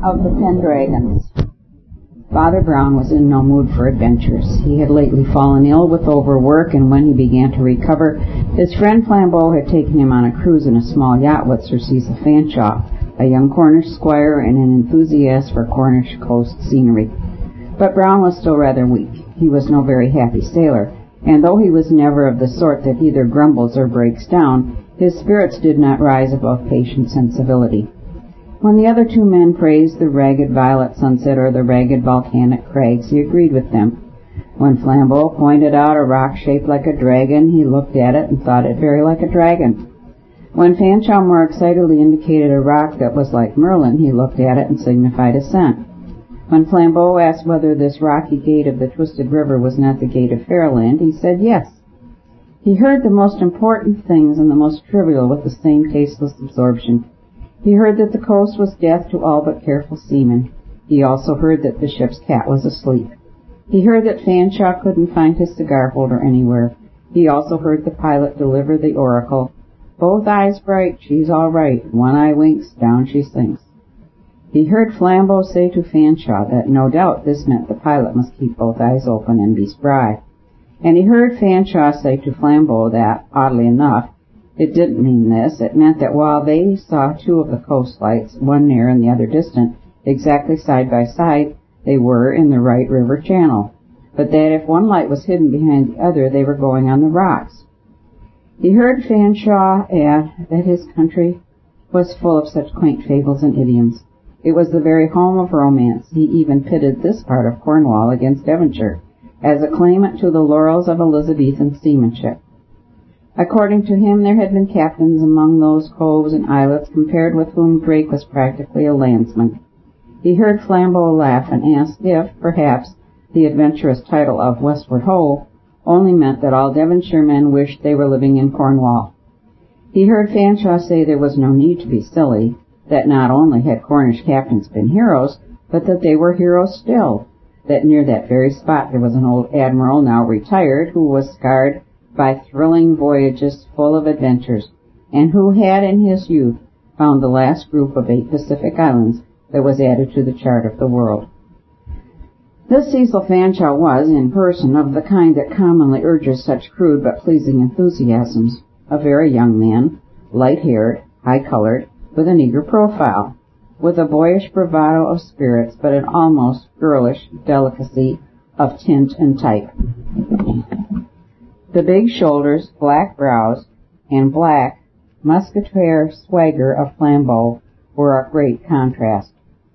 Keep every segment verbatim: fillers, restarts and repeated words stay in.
of the Pendragons. Father Brown was in no mood for adventures. He had lately fallen ill with overwork, and when he began to recover, his friend Flambeau had taken him on a cruise in a small yacht with Sir Cecil Fanshawe, a young Cornish squire and an enthusiast for Cornish coast scenery. But Brown was still rather weak. He was no very happy sailor, and though he was never of the sort that either grumbles or breaks down, his spirits did not rise above patience and civility. When the other two men praised the ragged violet sunset or the ragged volcanic crags, he agreed with them. When Flambeau pointed out a rock shaped like a dragon, he looked at it and thought it very like a dragon. When Fanshawe more excitedly indicated a rock that was like Merlin, he looked at it and signified assent. When Flambeau asked whether this rocky gate of the twisted river was not the gate of Fairyland, he said yes. He heard the most important things and the most trivial with the same tasteless absorption. He heard that the coast was death to all but careful seamen. He also heard that the ship's cat was asleep. He heard that Fanshawe couldn't find his cigar holder anywhere. He also heard the pilot deliver the oracle, "Both eyes bright, she's all right. One eye winks, down she sinks." He heard Flambeau say to Fanshawe that no doubt this meant the pilot must keep both eyes open and be spry. And he heard Fanshawe say to Flambeau that, oddly enough, it didn't mean this. It meant that while they saw two of the coast lights, one near and the other distant, exactly side by side, they were in the right river channel, but that if one light was hidden behind the other, they were going on the rocks. He heard Fanshawe add that his country was full of such quaint fables and idioms. It was the very home of romance. He even pitted this part of Cornwall against Devonshire, as a claimant to the laurels of Elizabethan seamanship. According to him, there had been captains among those coves and islets compared with whom Drake was practically a landsman. He heard Flambeau laugh and asked if, perhaps, the adventurous title of Westward Ho only meant that all Devonshire men wished they were living in Cornwall. He heard Fanshawe say there was no need to be silly, that not only had Cornish captains been heroes, but that they were heroes still, that near that very spot there was an old admiral, now retired, who was scarred by thrilling voyages full of adventures, and who had in his youth found the last group of eight Pacific islands that was added to the chart of the world. This Cecil Fanshawe was, in person, of the kind that commonly urges such crude but pleasing enthusiasms, a very young man, light-haired, high-colored, with an eager profile, with a boyish bravado of spirits, but an almost girlish delicacy of tint and type. The big shoulders, black brows, and black, musketeer swagger of Flambeau were a great contrast.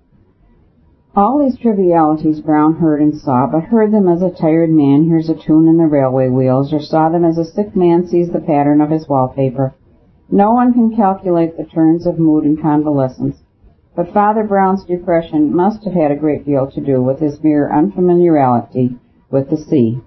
All these trivialities Brown heard and saw, but heard them as a tired man hears a tune in the railway wheels, or saw them as a sick man sees the pattern of his wallpaper. No one can calculate the turns of mood in convalescence, but Father Brown's depression must have had a great deal to do with his mere unfamiliarity with the sea.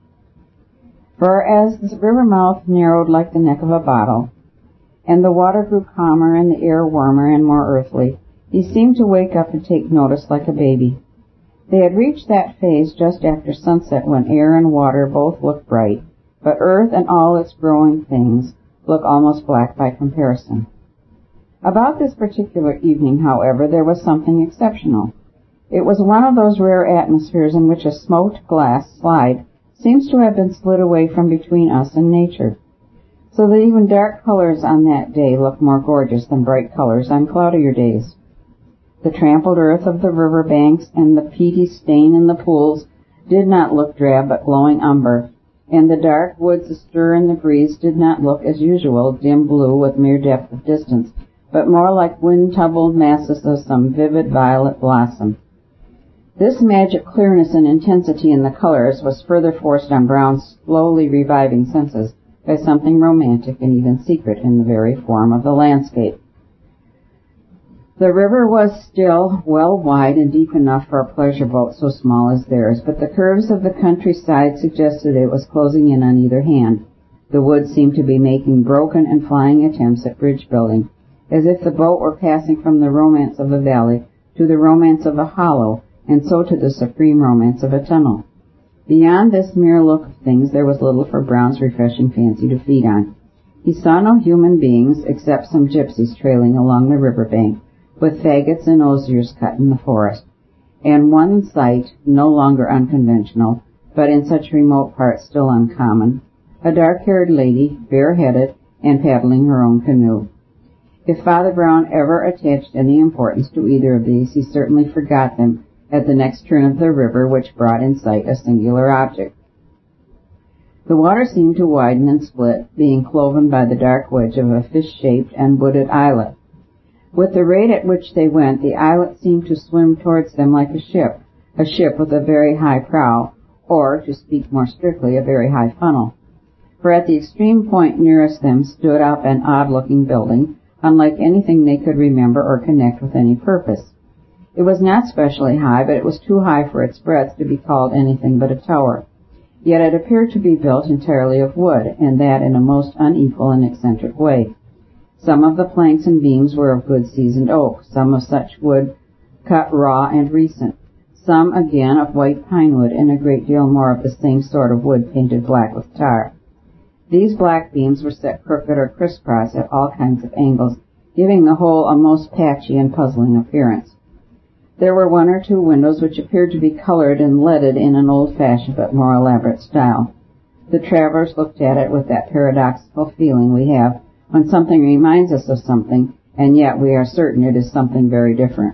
For as the river mouth narrowed like the neck of a bottle, and the water grew calmer and the air warmer and more earthly, he seemed to wake up and take notice like a baby. They had reached that phase just after sunset when air and water both look bright, but earth and all its growing things look almost black by comparison. About this particular evening, however, there was something exceptional. It was one of those rare atmospheres in which a smoked glass slide seems to have been slid away from between us and nature, so that even dark colors on that day look more gorgeous than bright colors on cloudier days. The trampled earth of the river banks and the peaty stain in the pools did not look drab but glowing umber, and the dark woods astir in the breeze did not look as usual dim blue with mere depth of distance, but more like wind-tumbled masses of some vivid violet blossom. This magic clearness and intensity in the colors was further forced on Brown's slowly reviving senses by something romantic and even secret in the very form of the landscape. The river was still well wide and deep enough for a pleasure boat so small as theirs, but the curves of the countryside suggested it was closing in on either hand. The woods seemed to be making broken and flying attempts at bridge building, as if the boat were passing from the romance of a valley to the romance of a hollow, and so to the supreme romance of a tunnel. Beyond this mere look of things there was little for Brown's refreshing fancy to feed on. He saw no human beings except some gypsies trailing along the river bank, with faggots and osiers cut in the forest, and one sight no longer unconventional, but in such remote parts still uncommon, a dark-haired lady, bareheaded, and paddling her own canoe. If Father Brown ever attached any importance to either of these, he certainly forgot them at the next turn of the river, which brought in sight a singular object. The water seemed to widen and split, being cloven by the dark wedge of a fish-shaped and wooded islet. With the rate at which they went, the islet seemed to swim towards them like a ship, a ship with a very high prow, or, to speak more strictly, a very high funnel. For at the extreme point nearest them stood up an odd-looking building, unlike anything they could remember or connect with any purpose. It was not specially high, but it was too high for its breadth to be called anything but a tower. Yet it appeared to be built entirely of wood, and that in a most unequal and eccentric way. Some of the planks and beams were of good seasoned oak, some of such wood cut raw and recent, some again of white pine wood, and a great deal more of the same sort of wood painted black with tar. These black beams were set crooked or crisscross at all kinds of angles, giving the whole a most patchy and puzzling appearance. There were one or two windows which appeared to be colored and leaded in an old-fashioned but more elaborate style. The travelers looked at it with that paradoxical feeling we have when something reminds us of something, and yet we are certain it is something very different.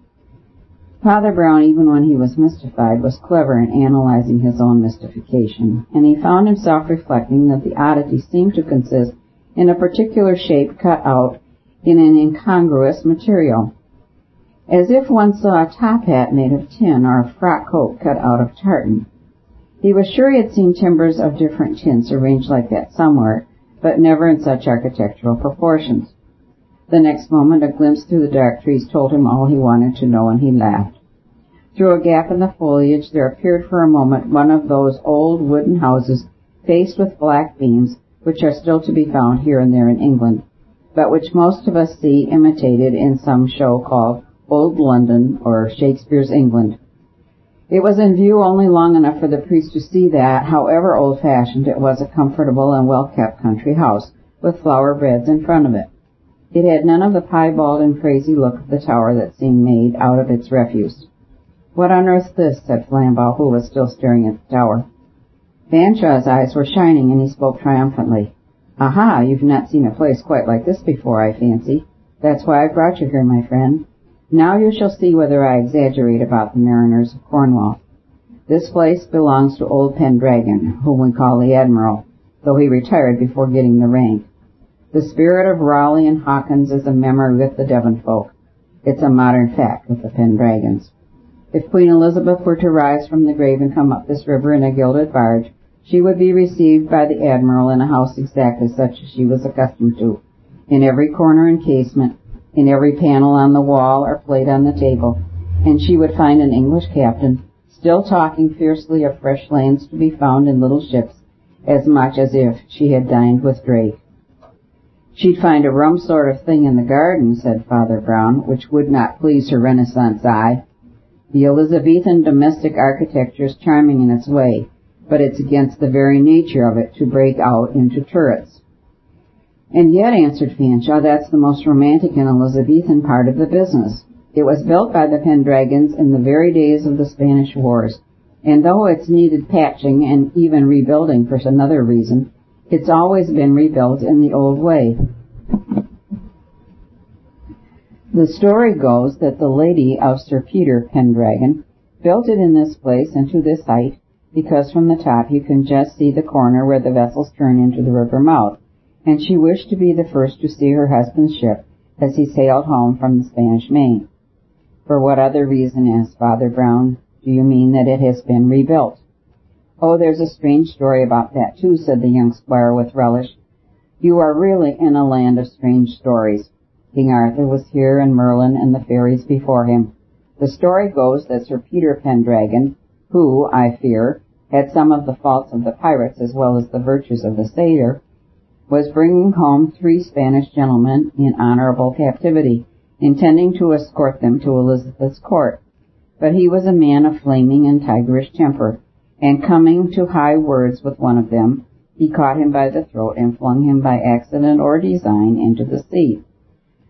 Father Brown, even when he was mystified, was clever in analyzing his own mystification, and he found himself reflecting that the oddity seemed to consist in a particular shape cut out in an incongruous material, as if one saw a top hat made of tin or a frock coat cut out of tartan. He was sure he had seen timbers of different tints arranged like that somewhere, but never in such architectural proportions. The next moment a glimpse through the dark trees told him all he wanted to know, and he laughed. Through a gap in the foliage there appeared for a moment one of those old wooden houses faced with black beams, which are still to be found here and there in England, but which most of us see imitated in some show called Old London or Shakespeare's England. It was in view only long enough for the priest to see that, however old-fashioned, it was a comfortable and well-kept country house, with flower beds in front of it. It had none of the piebald and crazy look of the tower that seemed made out of its refuse. "What on earth's this?" said Flambeau, who was still staring at the tower. Fanshawe's eyes were shining, and he spoke triumphantly. "Aha, you've not seen a place quite like this before, I fancy. That's why I brought you here, my friend. Now you shall see whether I exaggerate about the mariners of Cornwall. This place belongs to old Pendragon, whom we call the Admiral, though he retired before getting the rank. The spirit of Raleigh and Hawkins is a memory with the Devon folk. It's a modern fact with the Pendragons. If Queen Elizabeth were to rise from the grave and come up this river in a gilded barge, she would be received by the Admiral in a house exactly such as she was accustomed to, in every corner and casement, in every panel on the wall or plate on the table, and she would find an English captain still talking fiercely of fresh lands to be found in little ships, as much as if she had dined with Drake. She'd find a rum sort of thing in the garden, said Father Brown, which would not please her Renaissance eye. The Elizabethan domestic architecture is charming in its way, but it's against the very nature of it to break out into turrets. And yet, answered Fanshawe, that's the most romantic and Elizabethan part of the business. It was built by the Pendragons in the very days of the Spanish Wars, and though it's needed patching and even rebuilding for another reason, it's always been rebuilt in the old way. The story goes that the lady of Sir Peter Pendragon built it in this place and to this height, because from the top you can just see the corner where the vessels turn into the river mouth, and she wished to be the first to see her husband's ship as he sailed home from the Spanish Main. For what other reason, asked Father Brown, do you mean that it has been rebuilt? Oh, there's a strange story about that, too, said the young squire with relish. You are really in a land of strange stories. King Arthur was here, and Merlin and the fairies before him. The story goes that Sir Peter Pendragon, who, I fear, had some of the faults of the pirates as well as the virtues of the sailor, was bringing home three Spanish gentlemen in honorable captivity, intending to escort them to Elizabeth's court. But he was a man of flaming and tigerish temper, and coming to high words with one of them, he caught him by the throat and flung him by accident or design into the sea.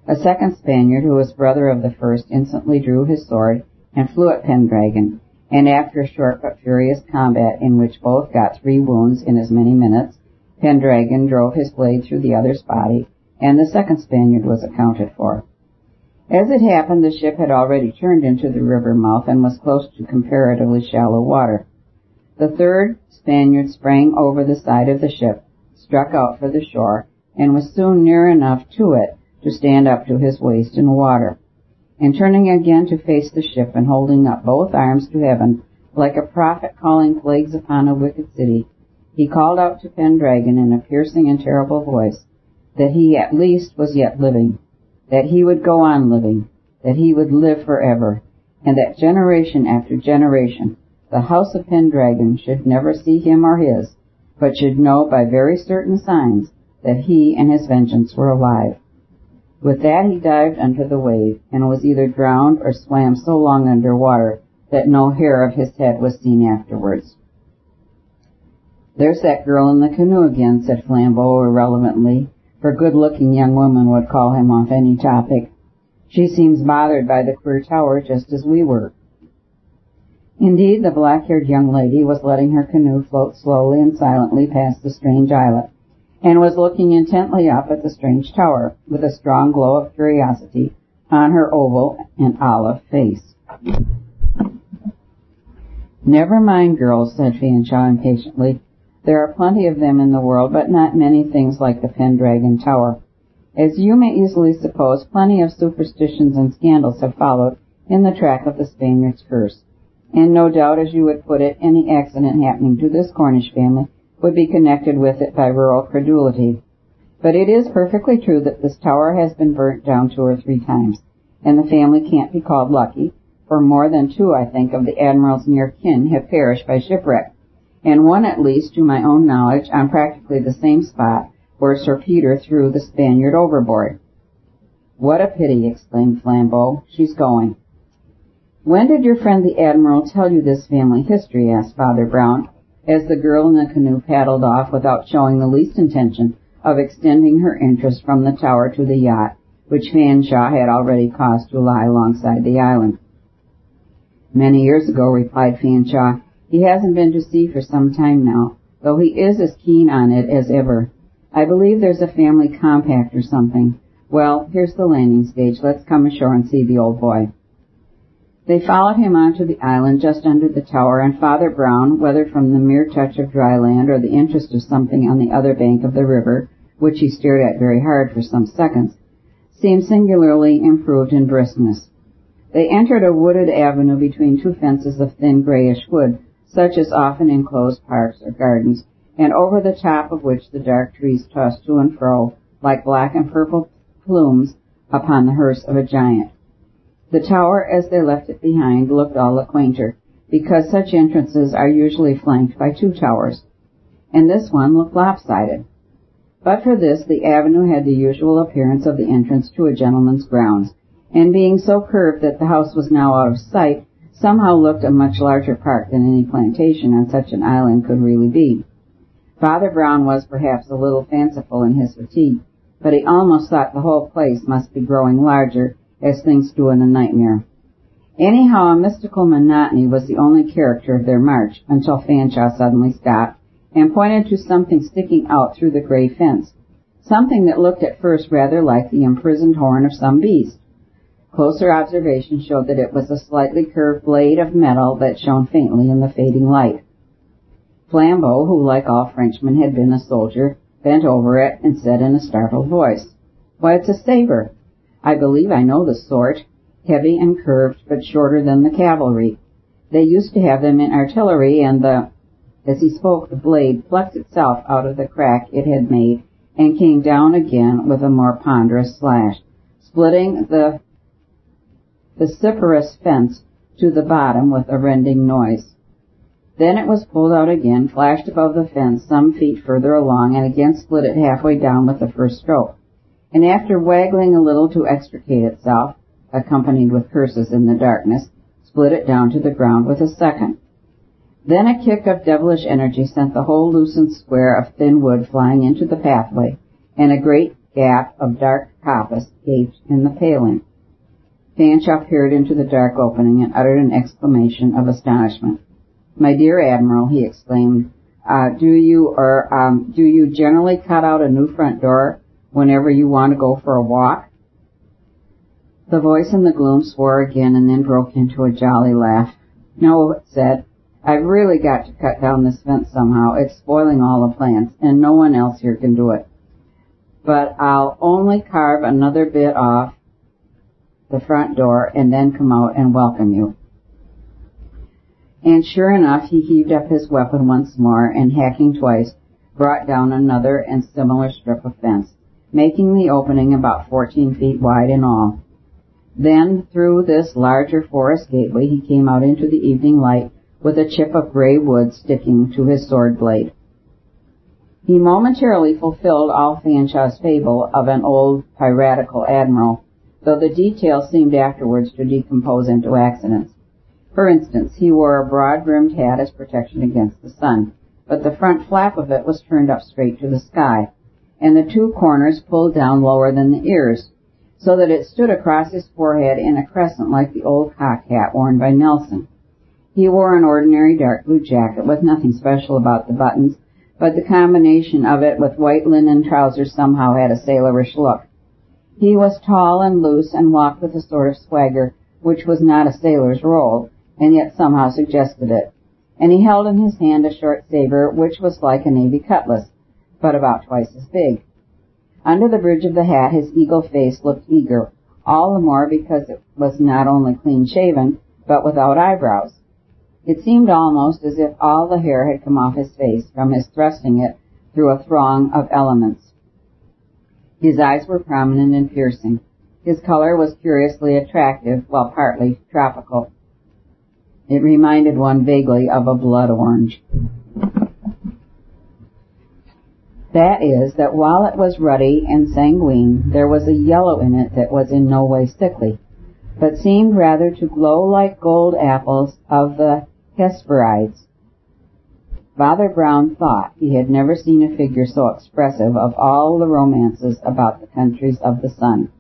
A second Spaniard, who was brother of the first, instantly drew his sword and flew at Pendragon, and after a short but furious combat in which both got three wounds in as many minutes, Pendragon drove his blade through the other's body, and the second Spaniard was accounted for. As it happened, the ship had already turned into the river mouth and was close to comparatively shallow water. The third Spaniard sprang over the side of the ship, struck out for the shore, and was soon near enough to it to stand up to his waist in water. And turning again to face the ship and holding up both arms to heaven, like a prophet calling plagues upon a wicked city, he called out to Pendragon in a piercing and terrible voice that he at least was yet living, that he would go on living, that he would live forever, and that generation after generation the house of Pendragon should never see him or his, but should know by very certain signs that he and his vengeance were alive. With that he dived under the wave, and was either drowned or swam so long under water that no hair of his head was seen afterwards. "There's that girl in the canoe again," said Flambeau irrelevantly, for good-looking young women would call him off any topic. "She seems bothered by the queer tower just as we were." Indeed, the black-haired young lady was letting her canoe float slowly and silently past the strange islet, and was looking intently up at the strange tower, with a strong glow of curiosity on her oval and olive face. "Never mind, girls," said Fanshawe impatiently. "There are plenty of them in the world, but not many things like the Pendragon Tower. As you may easily suppose, plenty of superstitions and scandals have followed in the track of the Spaniard's curse, and no doubt, as you would put it, any accident happening to this Cornish family would be connected with it by rural credulity. But it is perfectly true that this tower has been burnt down two or three times, and the family can't be called lucky, for more than two, I think, of the Admiral's near kin have perished by shipwreck, and one at least, to my own knowledge, on practically the same spot where Sir Peter threw the Spaniard overboard." "What a pity," exclaimed Flambeau. "She's going." "When did your friend the Admiral tell you this family history?" asked Father Brown, as the girl in the canoe paddled off without showing the least intention of extending her interest from the tower to the yacht, which Fanshawe had already caused to lie alongside the island. "Many years ago," replied Fanshawe. "He hasn't been to sea for some time now, though he is as keen on it as ever. I believe there's a family compact or something. Well, here's the landing stage. Let's come ashore and see the old boy." They followed him onto the island just under the tower, and Father Brown, whether from the mere touch of dry land or the interest of something on the other bank of the river, which he stared at very hard for some seconds, seemed singularly improved in briskness. They entered a wooded avenue between two fences of thin grayish wood, such as often enclose parks or gardens, and over the top of which the dark trees tossed to and fro like black and purple plumes upon the hearse of a giant. The tower, as they left it behind, looked all the quainter, because such entrances are usually flanked by two towers, and this one looked lopsided. But for this, the avenue had the usual appearance of the entrance to a gentleman's grounds, and being so curved that the house was now out of sight, somehow looked a much larger park than any plantation on such an island could really be. Father Brown was perhaps a little fanciful in his fatigue, but he almost thought the whole place must be growing larger, as things do in a nightmare. Anyhow, a mystical monotony was the only character of their march, until Fanshawe suddenly stopped and pointed to something sticking out through the gray fence, something that looked at first rather like the imprisoned horn of some beast. Closer observation showed that it was a slightly curved blade of metal that shone faintly in the fading light. Flambeau, who like all Frenchmen had been a soldier, bent over it and said in a startled voice, "Why, it's a saber. I believe I know the sort, heavy and curved, but shorter than the cavalry. They used to have them in artillery, and the—" As he spoke, the blade plucked itself out of the crack it had made and came down again with a more ponderous slash, splitting the vociferous fence to the bottom with a rending noise. Then it was pulled out again, flashed above the fence some feet further along, and again split it halfway down with the first stroke, and after waggling a little to extricate itself, accompanied with curses in the darkness, split it down to the ground with a second. Then a kick of devilish energy sent the whole loosened square of thin wood flying into the pathway, and a great gap of dark coppice gaped in the paling. Fanshawe peered into the dark opening and uttered an exclamation of astonishment. "My dear Admiral," he exclaimed, uh, do you or um, do you generally cut out a new front door whenever you want to go for a walk?" The voice in the gloom swore again and then broke into a jolly laugh. "No," it said, "I've really got to cut down this fence somehow. It's spoiling all the plants, and no one else here can do it. But I'll only carve another bit off the front door and then come out and welcome you." And sure enough, he heaved up his weapon once more and, hacking twice, brought down another and similar strip of fence, making the opening about fourteen feet wide in all. Then, through this larger forest gateway, he came out into the evening light with a chip of gray wood sticking to his sword blade. He momentarily fulfilled all Fanshawe's fable of an old piratical admiral, though the details seemed afterwards to decompose into accidents. For instance, he wore a broad-brimmed hat as protection against the sun, but the front flap of it was turned up straight to the sky, and the two corners pulled down lower than the ears, so that it stood across his forehead in a crescent like the old cock hat worn by Nelson. He wore an ordinary dark blue jacket with nothing special about the buttons, but the combination of it with white linen trousers somehow had a sailorish look. He was tall and loose and walked with a sort of swagger which was not a sailor's role, and yet somehow suggested it. And he held in his hand a short saber which was like a navy cutlass, but about twice as big. Under the bridge of the hat his eagle face looked eager, all the more because it was not only clean-shaven, but without eyebrows. It seemed almost as if all the hair had come off his face from his thrusting it through a throng of elements. His eyes were prominent and piercing. His color was curiously attractive, while partly tropical. It reminded one vaguely of a blood orange. That is, that while it was ruddy and sanguine, there was a yellow in it that was in no way sickly, but seemed rather to glow like gold apples of the Hesperides. Father Brown thought he had never seen a figure so expressive of all the romances about the countries of the sun.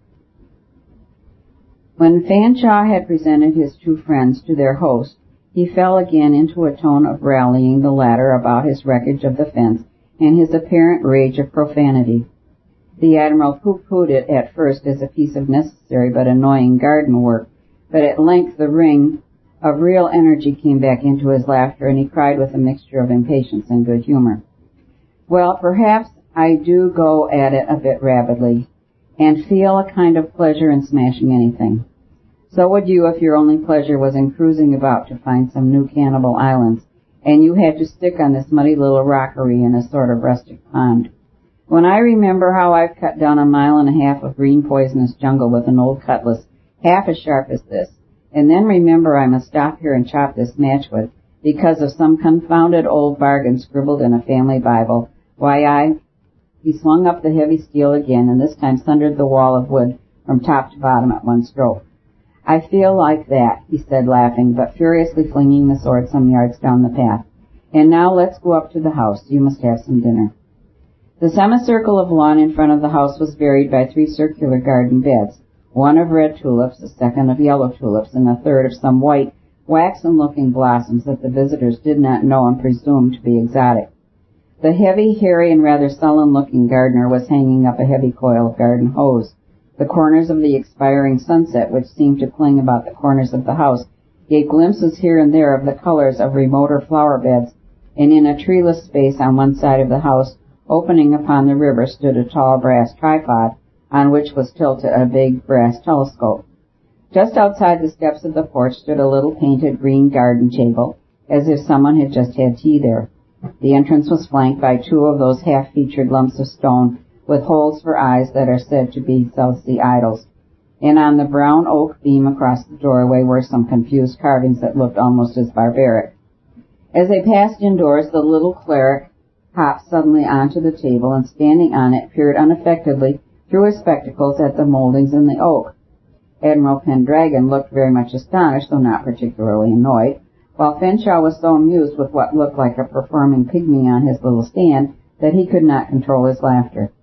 When Fanshawe had presented his two friends to their host, he fell again into a tone of rallying the latter about his wreckage of the fence and his apparent rage of profanity. The Admiral pooh-poohed it at first as a piece of necessary but annoying garden work, but at length the ring of real energy came back into his laughter, and he cried with a mixture of impatience and good humor, "Well, perhaps I do go at it a bit rapidly, and feel a kind of pleasure in smashing anything. So would you if your only pleasure was in cruising about to find some new cannibal islands, and you had to stick on this muddy little rockery in a sort of rustic pond. When I remember how I've cut down a mile and a half of green poisonous jungle with an old cutlass half as sharp as this, and then remember I must stop here and chop this matchwood because of some confounded old bargain scribbled in a family Bible, why I—" He swung up the heavy steel again, and this time sundered the wall of wood from top to bottom at one stroke. "I feel like that," he said, laughing, but furiously flinging the sword some yards down the path. "And now let's go up to the house. You must have some dinner." The semicircle of lawn in front of the house was varied by three circular garden beds, one of red tulips, a second of yellow tulips, and a third of some white, waxen-looking blossoms that the visitors did not know and presumed to be exotic. The heavy, hairy, and rather sullen-looking gardener was hanging up a heavy coil of garden hose. The corners of the expiring sunset, which seemed to cling about the corners of the house, gave glimpses here and there of the colors of remoter flower beds, and in a treeless space on one side of the house, opening upon the river, stood a tall brass tripod, on which was tilted a big brass telescope. Just outside the steps of the porch stood a little painted green garden table, as if someone had just had tea there. The entrance was flanked by two of those half-featured lumps of stone with holes for eyes that are said to be South Sea idols, and on the brown oak beam across the doorway were some confused carvings that looked almost as barbaric. As they passed indoors, the little cleric hopped suddenly onto the table and, standing on it, peered unaffectedly through his spectacles at the moldings in the oak. Admiral Pendragon looked very much astonished, though not particularly annoyed, while Fanshawe was so amused with what looked like a performing pygmy on his little stand that he could not control his laughter.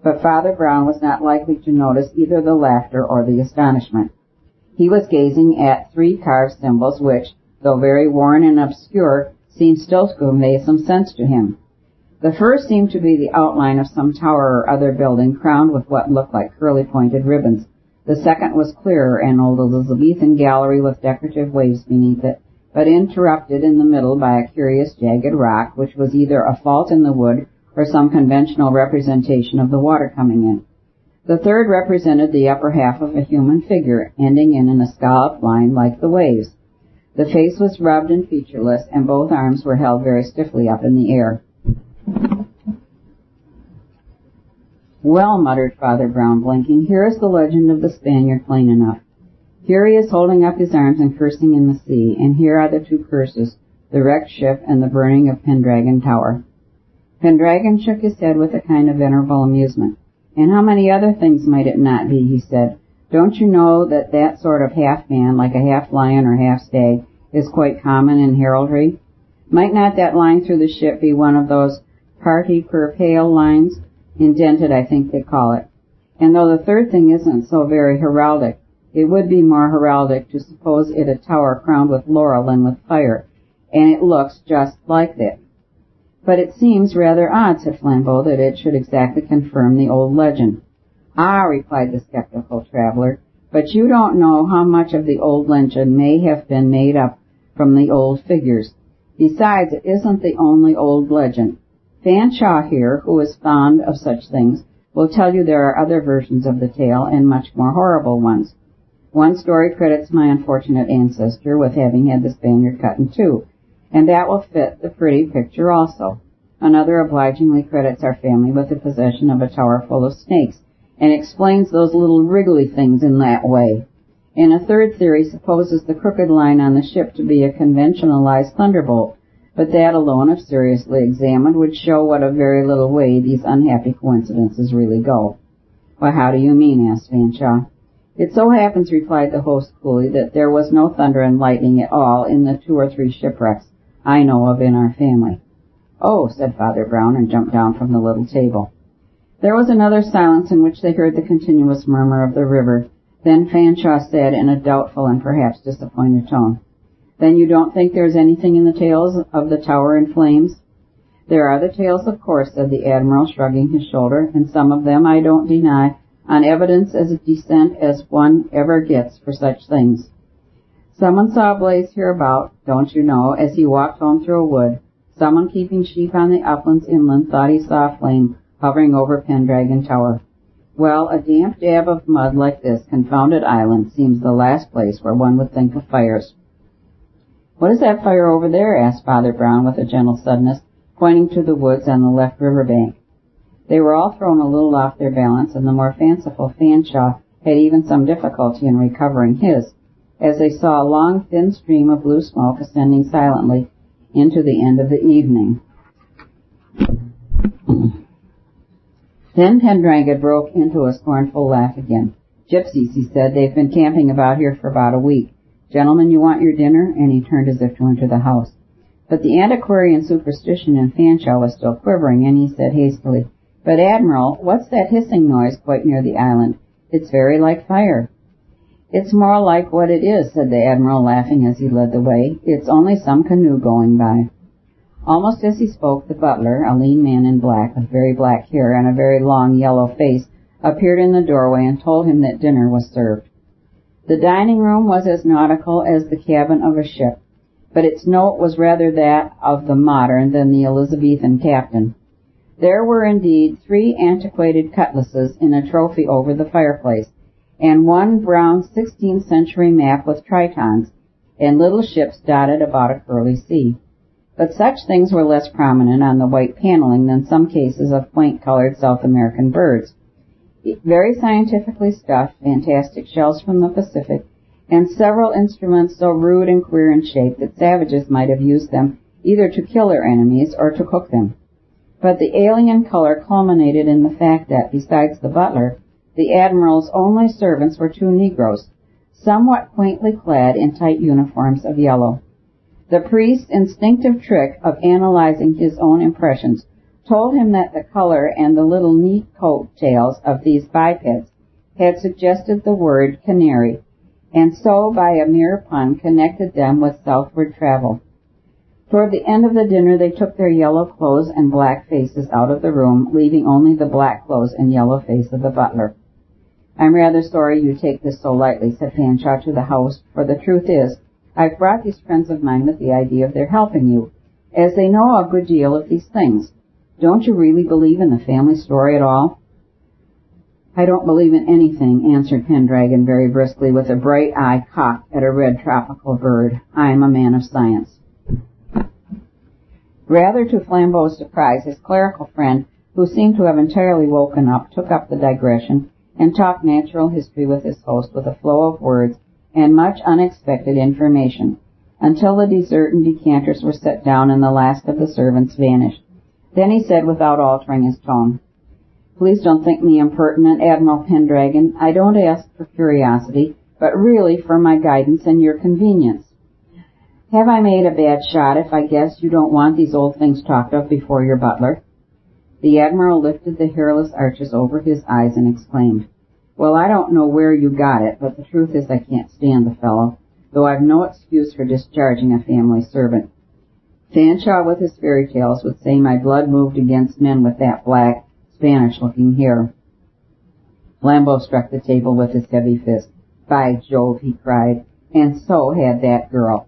But Father Brown was not likely to notice either the laughter or the astonishment. He was gazing at three carved symbols which, though very worn and obscure, seemed still to convey some sense to him. The first seemed to be the outline of some tower or other building crowned with what looked like curly-pointed ribbons. The second was clearer, an old Elizabethan gallery with decorative waves beneath it, but interrupted in the middle by a curious jagged rock, which was either a fault in the wood or some conventional representation of the water coming in. The third represented the upper half of a human figure, ending in an escalloped line like the waves. The face was rubbed and featureless, and both arms were held very stiffly up in the air. "Well," muttered Father Brown, blinking, "here is the legend of the Spaniard plain enough. Here he is holding up his arms and cursing in the sea, and here are the two curses, the wrecked ship and the burning of Pendragon Tower." Pendragon shook his head with a kind of venerable amusement. "And how many other things might it not be?" he said. "Don't you know that that sort of half-man, like a half-lion or half-stag, is quite common in heraldry? Might not that line through the ship be one of those party per pale lines? Indented, I think they call it. And though the third thing isn't so very heraldic, it would be more heraldic to suppose it a tower crowned with laurel than with fire, and it looks just like that." "But it seems rather odd," said Flambeau, "that it should exactly confirm the old legend." "Ah," replied the skeptical traveler, "but you don't know how much of the old legend may have been made up from the old figures. Besides, it isn't the only old legend. Fanshawe here, who is fond of such things, will tell you there are other versions of the tale and much more horrible ones. One story credits my unfortunate ancestor with having had the Spaniard cut in two, and that will fit the pretty picture also. Another obligingly credits our family with the possession of a tower full of snakes, and explains those little wriggly things in that way. And a third theory supposes the crooked line on the ship to be a conventionalized thunderbolt, but that alone, if seriously examined, would show what a very little way these unhappy coincidences really go." "Well, how do you mean?" asked Fanshawe. "It so happens," replied the host coolly, "that there was no thunder and lightning at all in the two or three shipwrecks I know of in our family." "Oh," said Father Brown, and jumped down from the little table. There was another silence in which they heard the continuous murmur of the river. Then Fanshawe said in a doubtful and perhaps disappointed tone, "Then you don't think there is anything in the tales of the tower in flames?" "There are the tales, of course," said the Admiral, shrugging his shoulder, "and some of them, I don't deny, on evidence as decent as one ever gets for such things. Someone saw a blaze hereabout, don't you know, as he walked home through a wood. Someone keeping sheep on the uplands inland thought he saw a flame hovering over Pendragon Tower. Well, a damp dab of mud like this confounded island seems the last place where one would think of fires." "What is that fire over there?" asked Father Brown with a gentle suddenness, pointing to the woods on the left river bank. They were all thrown a little off their balance, and the more fanciful Fanshawe had even some difficulty in recovering his, as they saw a long, thin stream of blue smoke ascending silently into the end of the evening. Then Pendragon broke into a scornful laugh again. "Gypsies," he said. "They've been camping about here for about a week. Gentlemen, you want your dinner?" And he turned as if to enter the house. But the antiquarian superstition in Fanshawe was still quivering, and he said hastily, "But, Admiral, what's that hissing noise quite near the island? It's very like fire." "It's more like what it is," said the Admiral, laughing as he led the way. "It's only some canoe going by." Almost as he spoke, the butler, a lean man in black, with very black hair and a very long yellow face, appeared in the doorway and told him that dinner was served. The dining room was as nautical as the cabin of a ship, but its note was rather that of the modern than the Elizabethan captain. There were indeed three antiquated cutlasses in a trophy over the fireplace, and one brown sixteenth century map with tritons, and little ships dotted about a curly sea. But such things were less prominent on the white paneling than some cases of quaint-colored South American birds. Very scientifically stuffed, fantastic shells from the Pacific, and several instruments so rude and queer in shape that savages might have used them either to kill their enemies or to cook them. But the alien color culminated in the fact that, besides the butler, the Admiral's only servants were two Negroes, somewhat quaintly clad in tight uniforms of yellow. The priest's instinctive trick of analyzing his own impressions told him that the color and the little neat coat tails of these bipeds had suggested the word canary, and so by a mere pun connected them with southward travel. Toward the end of the dinner they took their yellow clothes and black faces out of the room, leaving only the black clothes and yellow face of the butler. "I'm rather sorry you take this so lightly," said Fanshawe to the host, "for the truth is, I've brought these friends of mine with the idea of their helping you, as they know a good deal of these things. Don't you really believe in the family story at all?" "I don't believe in anything," answered Pendragon very briskly, with a bright eye cocked at a red tropical bird. "I'm a man of science." Rather to Flambeau's surprise, his clerical friend, who seemed to have entirely woken up, took up the digression and talked natural history with his host with a flow of words and much unexpected information, until the dessert and decanters were set down and the last of the servants vanished. Then he said, without altering his tone, "Please don't think me impertinent, Admiral Pendragon. I don't ask for curiosity, but really for my guidance and your convenience. Have I made a bad shot if I guess you don't want these old things talked of before your butler?" The Admiral lifted the hairless arches over his eyes and exclaimed, "Well, I don't know where you got it, but the truth is I can't stand the fellow, though I've no excuse for discharging a family servant. Fanshawe, with his fairy tales, would say my blood moved against men with that black, Spanish-looking hair." Flambeau struck the table with his heavy fist. "By Jove," he cried, "and so had that girl."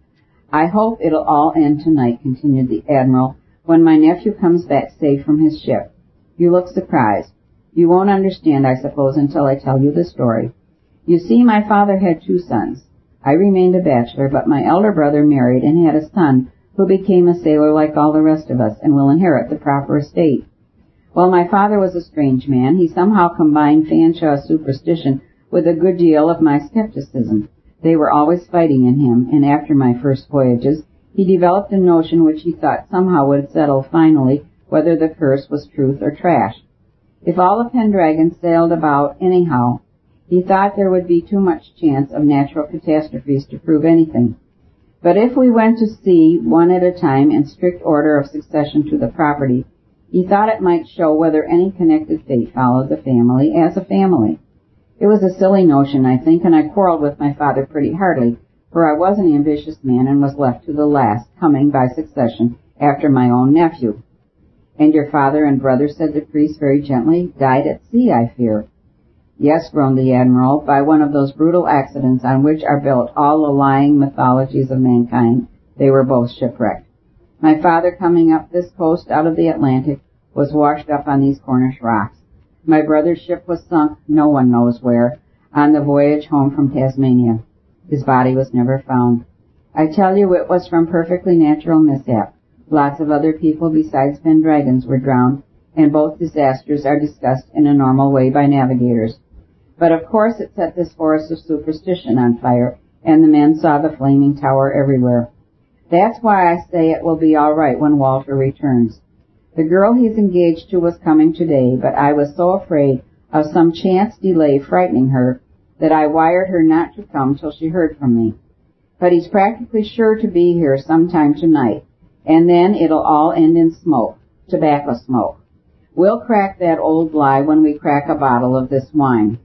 "I hope it'll all end tonight," continued the Admiral, "when my nephew comes back safe from his ship. You look surprised. You won't understand, I suppose, until I tell you the story. You see, my father had two sons. I remained a bachelor, but my elder brother married and had a son who became a sailor like all the rest of us and will inherit the proper estate. Well, my father was a strange man. He somehow combined Fanshawe's superstition with a good deal of my skepticism. They were always fighting in him, and after my first voyages, he developed a notion which he thought somehow would settle finally whether the curse was truth or trash. If all the Pendragons sailed about anyhow, he thought there would be too much chance of natural catastrophes to prove anything. But if we went to sea one at a time in strict order of succession to the property, he thought it might show whether any connected fate followed the family as a family. It was a silly notion, I think, and I quarreled with my father pretty heartily, for I was an ambitious man and was left to the last, coming by succession after my own nephew." "And your father and brother," said the priest very gently, "died at sea, I fear." "Yes," groaned the Admiral, "by one of those brutal accidents on which are built all the lying mythologies of mankind. They were both shipwrecked. My father, coming up this coast out of the Atlantic, was washed up on these Cornish rocks. My brother's ship was sunk, no one knows where, on the voyage home from Tasmania. His body was never found. I tell you it was from perfectly natural mishap. Lots of other people besides Pendragons were drowned, and both disasters are discussed in a normal way by navigators. But of course it set this forest of superstition on fire, and the men saw the flaming tower everywhere. That's why I say it will be all right when Walter returns. The girl he's engaged to was coming today, but I was so afraid of some chance delay frightening her that I wired her not to come till she heard from me. But he's practically sure to be here sometime tonight, and then it'll all end in smoke, tobacco smoke. We'll crack that old lie when we crack a bottle of this wine."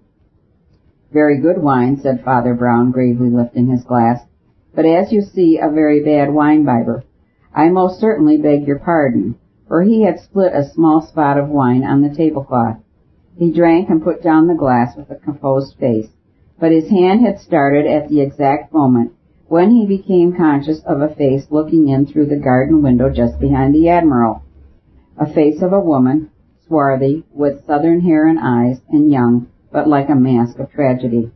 "Very good wine," said Father Brown, gravely lifting his glass, "but as you see, a very bad wine-bibber. I most certainly beg your pardon," for he had split a small spot of wine on the tablecloth. He drank and put down the glass with a composed face, but his hand had started at the exact moment when he became conscious of a face looking in through the garden window just behind the Admiral. A face of a woman, swarthy, with southern hair and eyes, and young, but like a mask of tragedy.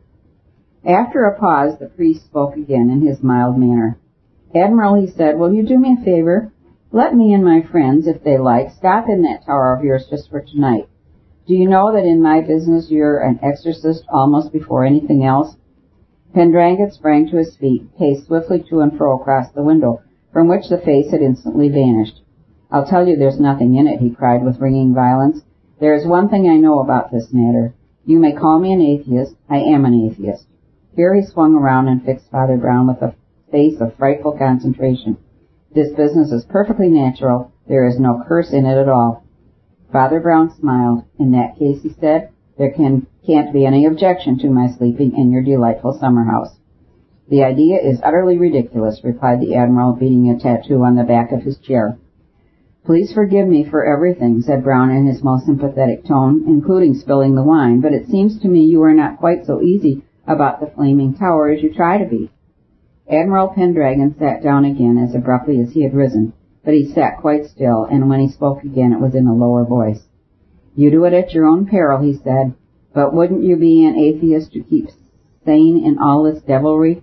After a pause, the priest spoke again in his mild manner. "Admiral," he said, "will you do me a favor? Let me and my friends, if they like, stop in that tower of yours just for tonight. Do you know that in my business you're an exorcist almost before anything else?" Pendragon sprang to his feet, paced swiftly to and fro across the window, from which the face had instantly vanished. "I'll tell you there's nothing in it," he cried with ringing violence. "There is one thing I know about this matter. You may call me an atheist. I am an atheist." Here he swung around and fixed Father Brown with a face of frightful concentration. "This business is perfectly natural. There is no curse in it at all." Father Brown smiled. "In that case," he said, "there can, can't be any objection to my sleeping in your delightful summer house." "The idea is utterly ridiculous," replied the Admiral, beating a tattoo on the back of his chair. "Please forgive me for everything," said Brown in his most sympathetic tone, "including spilling the wine, but it seems to me you are not quite so easy about the Flaming Tower as you try to be." Admiral Pendragon sat down again as abruptly as he had risen, but he sat quite still, and when he spoke again it was in a lower voice. "You do it at your own peril," he said, "but wouldn't you be an atheist to keep sane in all this devilry?"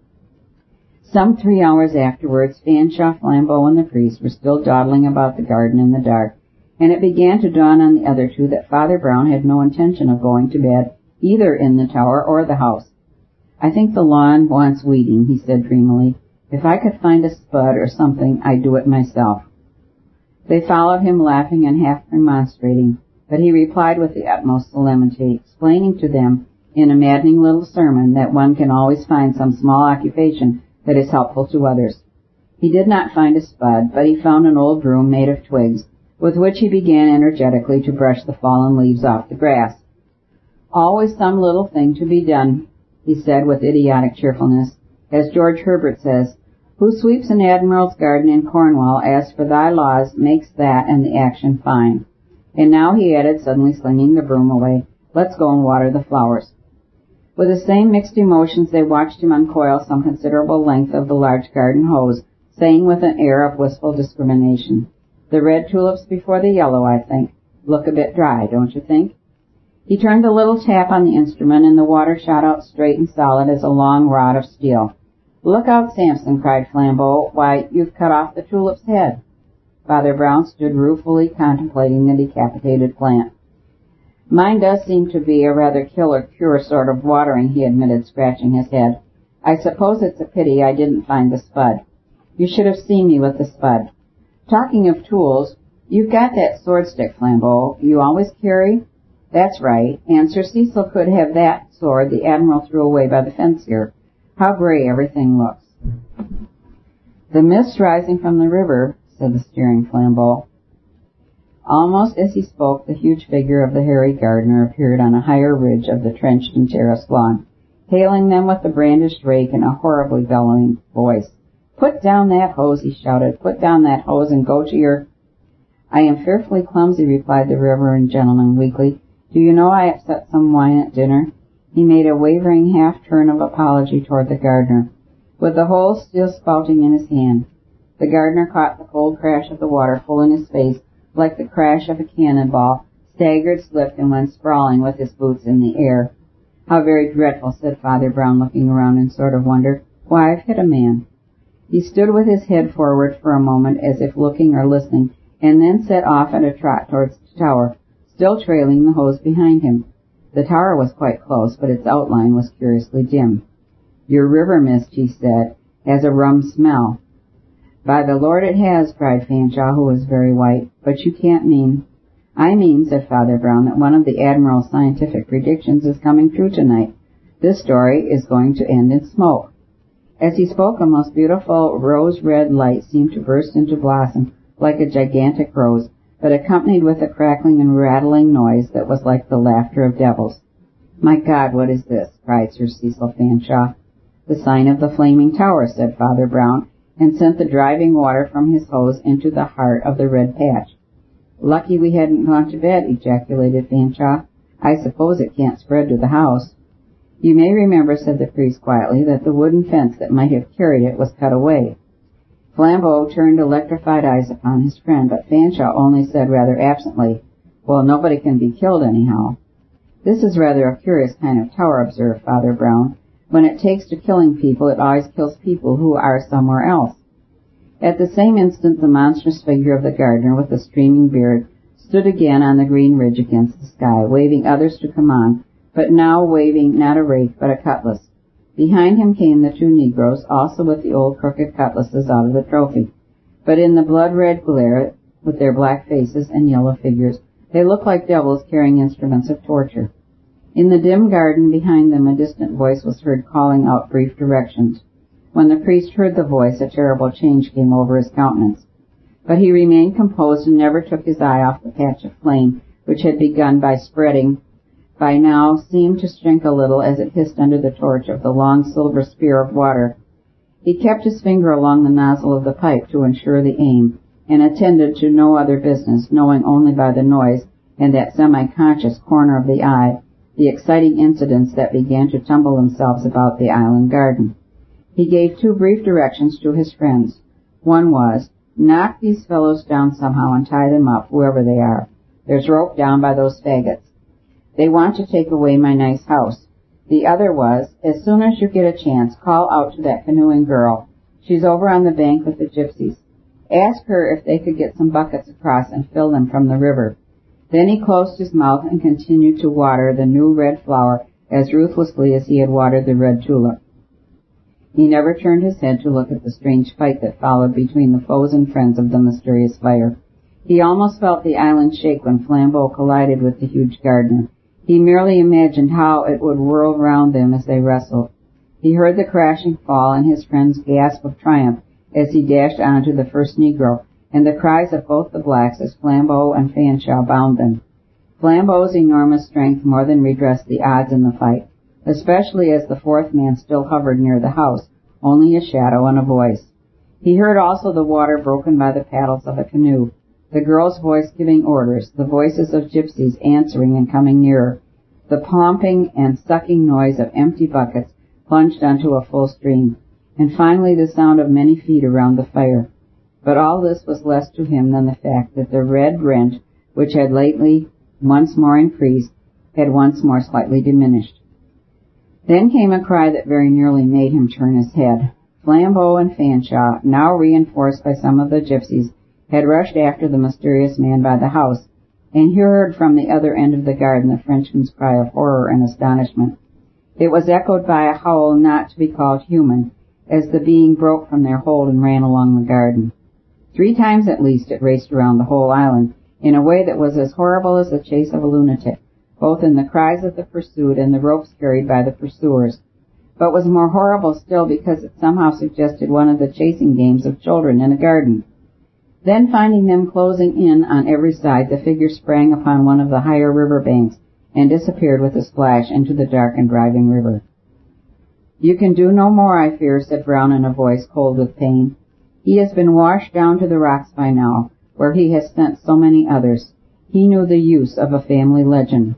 Some three hours afterwards, Fanshawe, Flambeau, and the priest were still dawdling about the garden in the dark, and it began to dawn on the other two that Father Brown had no intention of going to bed, either in the tower or the house. "I think the lawn wants weeding," he said dreamily. "If I could find a spud or something, I'd do it myself." They followed him, laughing and half remonstrating, but he replied with the utmost solemnity, explaining to them in a maddening little sermon that one can always find some small occupation that is helpful to others. He did not find a spud, but he found an old broom made of twigs, with which he began energetically to brush the fallen leaves off the grass. "Always some little thing to be done," he said with idiotic cheerfulness. As George Herbert says, "Who sweeps an admiral's garden in Cornwall, as for thy laws, makes that and the action fine." And now, he added, suddenly slinging the broom away, "let's go and water the flowers." With the same mixed emotions they watched him uncoil some considerable length of the large garden hose, saying with an air of wistful discrimination, "The red tulips before the yellow, I think. Look a bit dry, don't you think?" He turned the little tap on the instrument, and the water shot out straight and solid as a long rod of steel. "Look out, Samson," cried Flambeau. "Why, you've cut off the tulip's head." Father Brown stood ruefully contemplating the decapitated plant. "Mine does seem to be a rather kill-or-cure sort of watering," he admitted, scratching his head. "I suppose it's a pity I didn't find the spud. You should have seen me with the spud. Talking of tools, you've got that sword stick, Flambeau, you always carry?" "That's right, and Sir Cecil could have that sword the Admiral threw away by the fence here. How grey everything looks." "The mist rising from the river," said the steering Flambeau. Almost as he spoke, the huge figure of the hairy gardener appeared on a higher ridge of the trenched and terraced lawn, hailing them with the brandished rake in a horribly bellowing voice. "Put down that hose," he shouted. "Put down that hose and go to your—" "I am fearfully clumsy," replied the reverend gentleman weakly. "Do you know I upset some wine at dinner?" He made a wavering half-turn of apology toward the gardener, with the hose still spouting in his hand. The gardener caught the cold crash of the water full in his face, like the crash of a cannonball, staggered, slipped, and went sprawling with his boots in the air. "How very dreadful," said Father Brown, looking around in sort of wonder. "Why, I've hit a man." He stood with his head forward for a moment, as if looking or listening, and then set off at a trot towards the tower, still trailing the hose behind him. The tower was quite close, but its outline was curiously dim. "Your river mist," he said, "has a rum smell." "By the Lord it has," cried Fanshawe, who was very white. "But you can't mean—" "I mean," said Father Brown, "that one of the Admiral's scientific predictions is coming true tonight. This story is going to end in smoke." As he spoke, a most beautiful rose-red light seemed to burst into blossom like a gigantic rose, but accompanied with a crackling and rattling noise that was like the laughter of devils. "My God, what is this?" cried Sir Cecil Fanshawe. "The sign of the Flaming Tower," said Father Brown, and sent the driving water from his hose into the heart of the red patch. "Lucky we hadn't gone to bed," ejaculated Fanshawe. "I suppose it can't spread to the house." "You may remember," said the priest quietly, "that the wooden fence that might have carried it was cut away." Flambeau turned electrified eyes upon his friend, but Fanshawe only said rather absently, "Well, nobody can be killed anyhow." "This is rather a curious kind of tower," observed Father Brown. "When it takes to killing people, it always kills people who are somewhere else." At the same instant the monstrous figure of the gardener with the streaming beard stood again on the green ridge against the sky, waving others to come on, but now waving not a rake but a cutlass. Behind him came the two Negroes, also with the old crooked cutlasses out of the trophy. But in the blood-red glare, with their black faces and yellow figures, they looked like devils carrying instruments of torture. In the dim garden behind them a distant voice was heard calling out brief directions. When the priest heard the voice, a terrible change came over his countenance. But he remained composed and never took his eye off the patch of flame, which had begun by spreading, by now seemed to shrink a little as it hissed under the torch of the long silver spear of water. He kept his finger along the nozzle of the pipe to ensure the aim, and attended to no other business, knowing only by the noise and that semi-conscious corner of the eye the exciting incidents that began to tumble themselves about the island garden. He gave two brief directions to his friends. One was, knock these fellows down somehow and tie them up, whoever they are. There's rope down by those faggots. They want to take away my nice house. The other was, as soon as you get a chance, call out to that canoeing girl. She's over on the bank with the gypsies. Ask her if they could get some buckets across and fill them from the river. Then he closed his mouth and continued to water the new red flower as ruthlessly as he had watered the red tulip. He never turned his head to look at the strange fight that followed between the foes and friends of the mysterious fire. He almost felt the island shake when Flambeau collided with the huge gardener. He merely imagined how it would whirl round them as they wrestled. He heard the crashing fall and his friend's gasp of triumph as he dashed onto the first Negro, and the cries of both the blacks as Flambeau and Fanshawe bound them. Flambeau's enormous strength more than redressed the odds in the fight, especially as the fourth man still hovered near the house, only a shadow and a voice. He heard also the water broken by the paddles of a canoe, the girl's voice giving orders, the voices of gypsies answering and coming nearer, the pumping and sucking noise of empty buckets plunged onto a full stream, and finally the sound of many feet around the fire. But all this was less to him than the fact that the red rent, which had lately once more increased, had once more slightly diminished. Then came a cry that very nearly made him turn his head. Flambeau and Fanshawe, now reinforced by some of the gypsies, had rushed after the mysterious man by the house, and he heard from the other end of the garden the Frenchman's cry of horror and astonishment. It was echoed by a howl not to be called human, as the being broke from their hold and ran along the garden. Three times at least it raced around the whole island, in a way that was as horrible as the chase of a lunatic, both in the cries of the pursued and the ropes carried by the pursuers, but was more horrible still because it somehow suggested one of the chasing games of children in a garden. Then, finding them closing in on every side, the figure sprang upon one of the higher river banks and disappeared with a splash into the dark and driving river. You can do no more, I fear, said Brown in a voice cold with pain. He has been washed down to the rocks by now, where he has sent so many others. He knew the use of a family legend.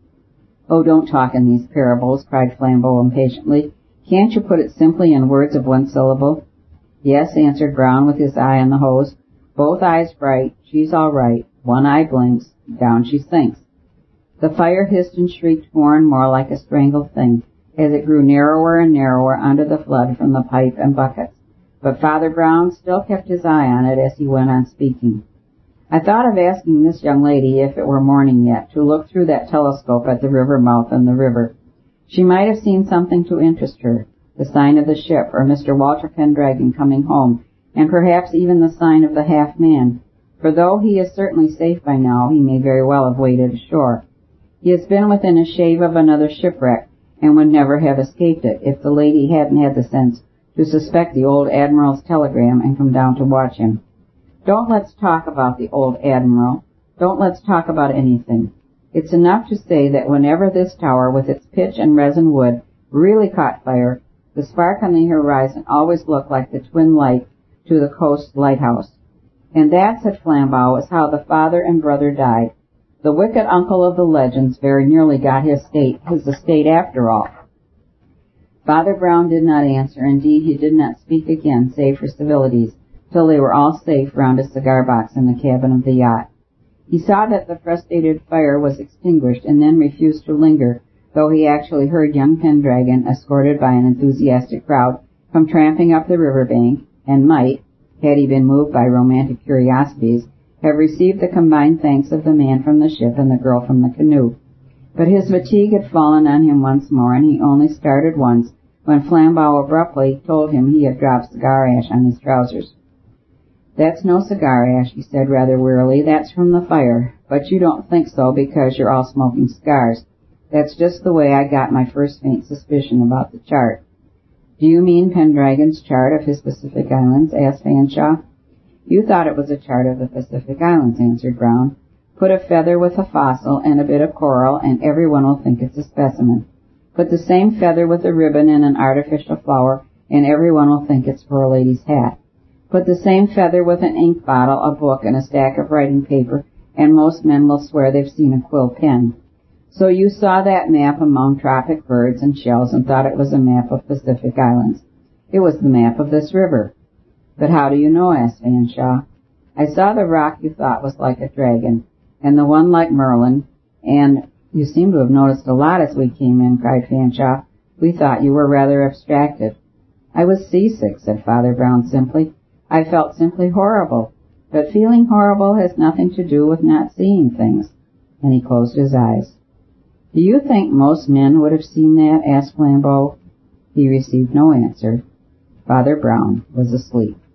Oh, don't talk in these parables, cried Flambeau impatiently. Can't you put it simply in words of one syllable? Yes, answered Brown with his eye on the hose. Both eyes bright, she's all right. One eye blinks, down she sinks. The fire hissed and shrieked more and more like a strangled thing, as it grew narrower and narrower under the flood from the pipe and buckets. But Father Brown still kept his eye on it as he went on speaking. I thought of asking this young lady, if it were morning yet, to look through that telescope at the river mouth and the river. She might have seen something to interest her, the sign of the ship, or Mister Walter Pendragon coming home, and perhaps even the sign of the half-man, for though he is certainly safe by now, he may very well have waded ashore. He has been within a shave of another shipwreck, and would never have escaped it if the lady hadn't had the sense to suspect the old Admiral's telegram and come down to watch him. Don't let's talk about the old Admiral. Don't let's talk about anything. It's enough to say that whenever this tower, with its pitch and resin wood, really caught fire, the spark on the horizon always looked like the twin light to the coast lighthouse. And that, said Flambeau, is how the father and brother died. The wicked uncle of the legends very nearly got his estate, his estate after all. Father Brown did not answer. Indeed, he did not speak again, save for civilities, till they were all safe round a cigar-box in the cabin of the yacht. He saw that the frustrated fire was extinguished, and then refused to linger, though he actually heard young Pendragon, escorted by an enthusiastic crowd, come tramping up the river bank, and might, had he been moved by romantic curiosities, have received the combined thanks of the man from the ship and the girl from the canoe. But his fatigue had fallen on him once more, and he only started once, when Flambeau abruptly told him he had dropped cigar ash on his trousers. That's no cigar ash, he said rather wearily. That's from the fire. But you don't think so because you're all smoking cigars. That's just the way I got my first faint suspicion about the chart. Do you mean Pendragon's chart of his Pacific Islands? Asked Fanshawe. You thought it was a chart of the Pacific Islands, answered Brown. Put a feather with a fossil and a bit of coral, and everyone will think it's a specimen. Put the same feather with a ribbon and an artificial flower, and everyone will think it's for a lady's hat. Put the same feather with an ink bottle, a book, and a stack of writing paper, and most men will swear they've seen a quill pen. So you saw that map among tropic birds and shells and thought it was a map of Pacific Islands. It was the map of this river. But how do you know? Asked Fanshawe. I saw the rock you thought was like a dragon, and the one like Merlin, and you seem to have noticed a lot as we came in, cried Fanshawe. We thought you were rather abstracted. I was seasick, said Father Brown simply. I felt simply horrible. But feeling horrible has nothing to do with not seeing things. And he closed his eyes. Do you think most men would have seen that? Asked Flambeau. He received no answer. Father Brown was asleep.